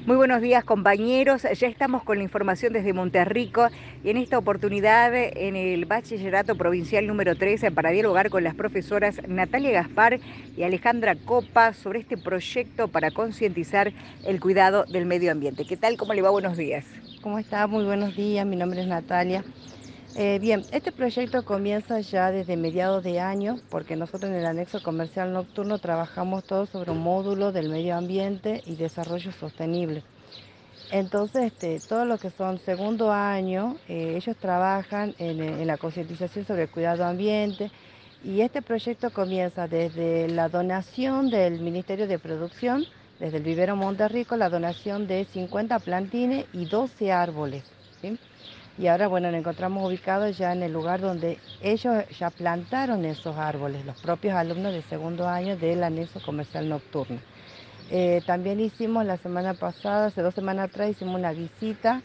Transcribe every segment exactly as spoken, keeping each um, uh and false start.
Muy buenos días, compañeros. Ya estamos con la información desde Monterrico y en esta oportunidad en el Bachillerato Provincial número trece para dialogar con las profesoras Natalia Gaspar y Alejandra Copa sobre este proyecto para concientizar el cuidado del medio ambiente. ¿Qué tal? ¿Cómo le va? Buenos días. ¿Cómo está? Muy buenos días, mi nombre es Natalia. Eh, bien, este proyecto comienza ya desde mediados de año, porque nosotros en el anexo comercial nocturno trabajamos todo sobre un módulo del medio ambiente y desarrollo sostenible. Entonces, este, todo lo que son segundo año, eh, ellos trabajan en, en la concientización sobre el cuidado ambiente y este proyecto comienza desde la donación del Ministerio de Producción, desde el vivero Monterrico, la donación de cincuenta plantines y doce árboles, ¿sí? Y ahora, bueno, nos encontramos ubicados ya en el lugar donde ellos ya plantaron esos árboles, los propios alumnos de segundo año del anexo comercial nocturno. Eh, también hicimos la semana pasada, hace dos semanas atrás, hicimos una visita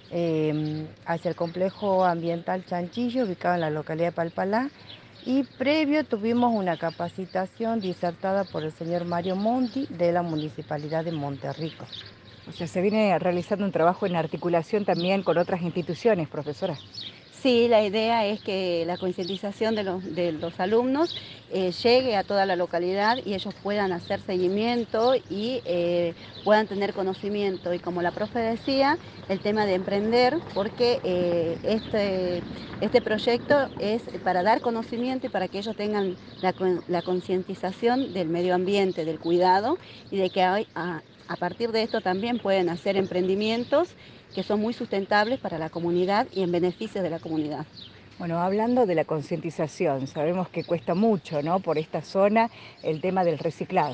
eh, hacia el complejo ambiental Chanchillo, ubicado en la localidad de Palpalá, y previo tuvimos una capacitación disertada por el señor Mario Monti de la Municipalidad de Monterrico. O sea, se viene realizando un trabajo en articulación también con otras instituciones, profesora. Sí, la idea es que la concientización de los, de los alumnos eh, llegue a toda la localidad y ellos puedan hacer seguimiento y eh, puedan tener conocimiento. Y como la profe decía, el tema de emprender, porque eh, este, este proyecto es para dar conocimiento y para que ellos tengan la, la concientización del medio ambiente, del cuidado y de que hay, a, a partir de esto también pueden hacer emprendimientos que son muy sustentables para la comunidad y en beneficio de la comunidad. Bueno, hablando de la concientización, sabemos que cuesta mucho, ¿no? Por esta zona el tema del reciclado.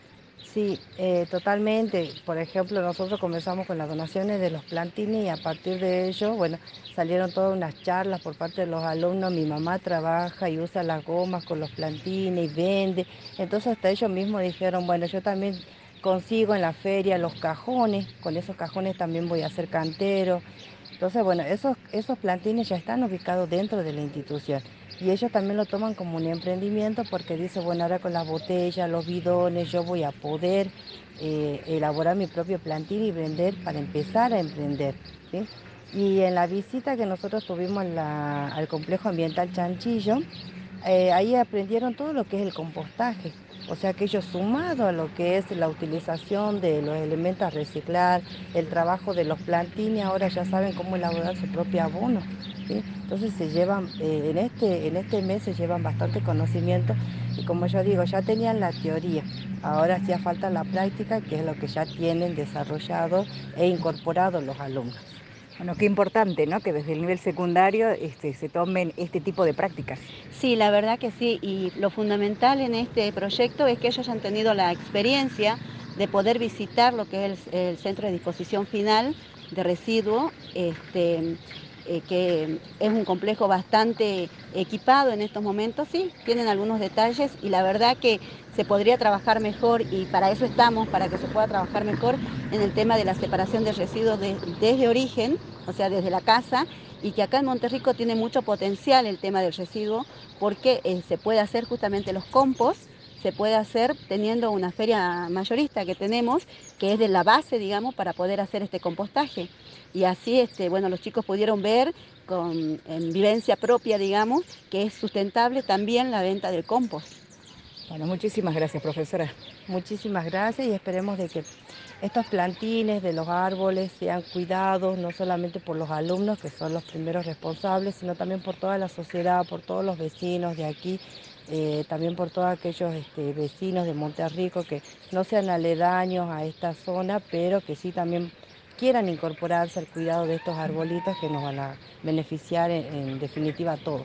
Sí, eh, totalmente. Por ejemplo, nosotros comenzamos con las donaciones de los plantines y a partir de ello, bueno, salieron todas unas charlas por parte de los alumnos. Mi mamá trabaja y usa las gomas con los plantines y vende. Entonces hasta ellos mismos dijeron, bueno, yo también consigo en la feria los cajones, con esos cajones también voy a hacer cantero. Entonces, bueno, esos, esos plantines ya están ubicados dentro de la institución y ellos también lo toman como un emprendimiento porque dicen, bueno, ahora con las botellas, los bidones, yo voy a poder eh, elaborar mi propio plantín y vender para empezar a emprender, ¿sí? Y en la visita que nosotros tuvimos la, al complejo ambiental Chanchillo, eh, ahí aprendieron todo lo que es el compostaje. O sea que ellos sumado a lo que es la utilización de los elementos a reciclar, el trabajo de los plantines, ahora ya saben cómo elaborar su propio abono, ¿sí? Entonces se llevan, eh, en, este, en este mes se llevan bastante conocimiento y como yo digo, ya tenían la teoría, ahora hacía falta la práctica, que es lo que ya tienen desarrollado e incorporado los alumnos. Bueno, qué importante, ¿no? Que desde el nivel secundario este, se tomen este tipo de prácticas. Sí, la verdad que sí, y lo fundamental en este proyecto es que ellos han tenido la experiencia de poder visitar lo que es el, el centro de disposición final de residuos, este, eh, que es un complejo bastante equipado en estos momentos, sí, tienen algunos detalles y la verdad que se podría trabajar mejor y para eso estamos, para que se pueda trabajar mejor en el tema de la separación de residuos de- desde origen, o sea, desde la casa, y que acá en Monterrico tiene mucho potencial el tema del residuo porque eh, se puede hacer justamente los compost, se puede hacer teniendo una feria mayorista que tenemos, que es de la base, digamos, para poder hacer este compostaje. Y así, este, bueno, los chicos pudieron ver con, en vivencia propia, digamos, que es sustentable también la venta del compost. Bueno, muchísimas gracias, profesora. Muchísimas gracias y esperemos de que estos plantines de los árboles sean cuidados no solamente por los alumnos, que son los primeros responsables, sino también por toda la sociedad, por todos los vecinos de aquí, eh, también por todos aquellos este, vecinos de Monterrico que no sean aledaños a esta zona, pero que sí también quieran incorporarse al cuidado de estos arbolitos que nos van a beneficiar en, en definitiva a todos.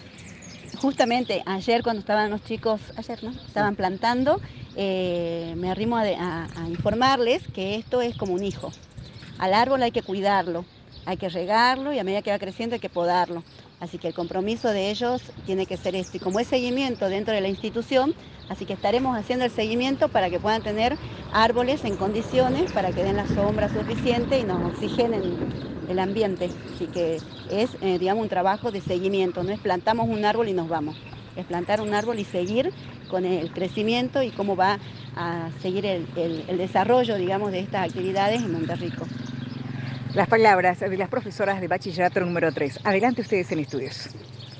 Justamente ayer cuando estaban los chicos, ayer no, Sí. estaban plantando, eh, me arrimo a, a, a informarles que esto es como un hijo. Al árbol hay que cuidarlo, hay que regarlo y a medida que va creciendo hay que podarlo. Así que el compromiso de ellos tiene que ser esto. Y como es seguimiento dentro de la institución, así que estaremos haciendo el seguimiento para que puedan tener árboles en condiciones para que den la sombra suficiente y nos oxigenen el ambiente. Así que es, eh, digamos, un trabajo de seguimiento. No es plantamos un árbol y nos vamos. Es plantar un árbol y seguir con el crecimiento y cómo va a seguir el, el, el desarrollo, digamos, de estas actividades en Monterrico. Las palabras de las profesoras de bachillerato número tres. Adelante ustedes en estudios.